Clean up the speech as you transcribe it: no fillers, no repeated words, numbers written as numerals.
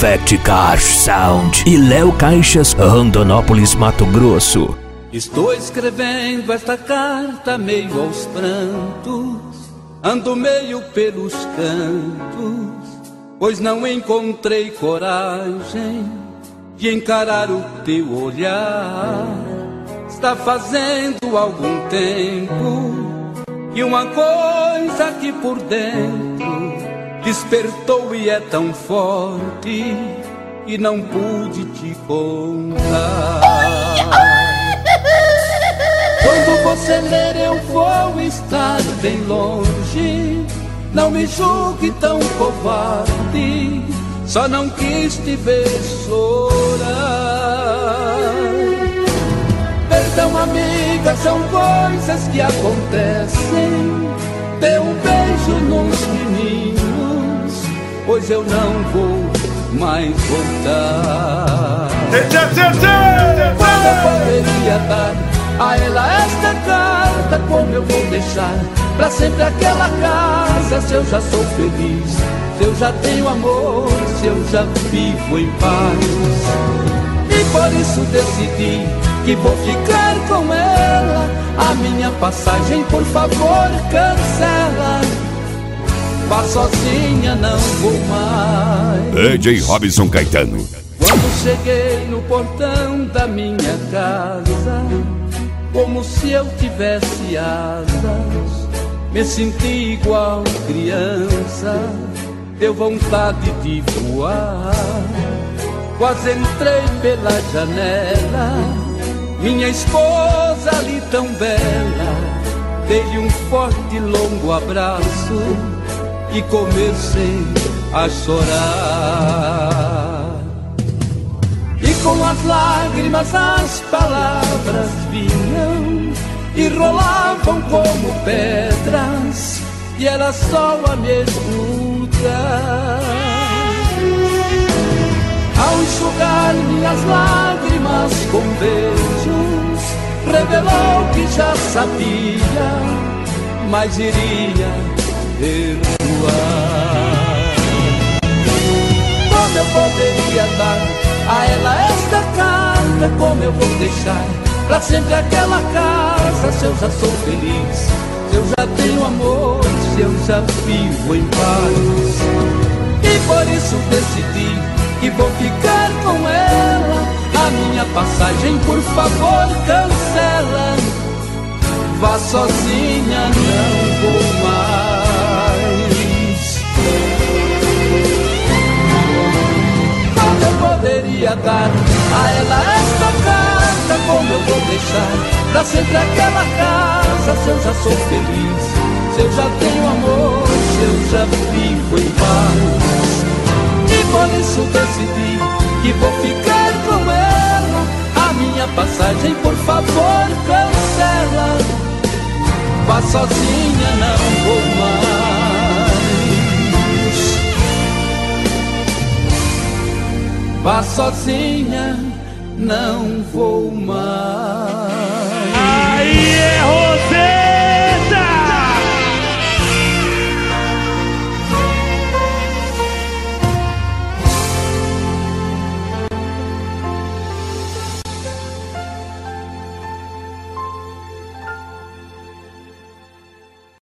Perfect Car Sound e Léo Caixas, Rondonópolis, Mato Grosso. Estou escrevendo esta carta meio aos prantos, ando meio pelos cantos, pois não encontrei coragem de encarar o teu olhar. Está fazendo algum tempo e uma coisa aqui por dentro despertou e é tão forte e não pude te contar. Quando você ler eu vou estar bem longe, não me julgue tão covarde, só não quis te ver chorar. Perdão, amiga, são coisas que acontecem. Dê um beijo nos meninos, pois eu não vou mais voltar. Quando eu poderia dar a ela esta carta, como eu vou deixar pra sempre aquela casa? Se eu já sou feliz, se eu já tenho amor, se eu já vivo em paz. E por isso decidi que vou ficar com ela. A minha passagem, por favor, cancela. Vá sozinha, não vou mais. DJ Robson Caetano. Quando cheguei no portão da minha casa, como se eu tivesse asas, me senti igual criança, deu vontade de voar. Quase entrei pela janela, minha esposa ali tão bela, dei-lhe um forte e longo abraço e comecei a chorar. E com as lágrimas as palavras vinham e rolavam como pedras, e era só a me escutar. Ao enxugar minhas lágrimas com beijos, revelou que já sabia, mas iria perdoar. Como eu poderia dar a ela esta carta? Como eu vou deixar pra sempre aquela casa? Se eu já sou feliz, se eu já tenho amor, se eu já vivo em paz. E por isso decidi que vou ficar com ela. A minha passagem, por favor, cancela. Vá sozinha, não vou mais. Como eu poderia dar a ela esta carta? Como eu vou deixar pra sempre aquela casa? Se eu já sou feliz, se eu já tenho amor, se eu já vivo em paz. E por isso decidi que vou ficar com ela. A minha passagem, por favor, cancela. Vá sozinha, não vou mais. Vá sozinha, não vou mais. Aí errou!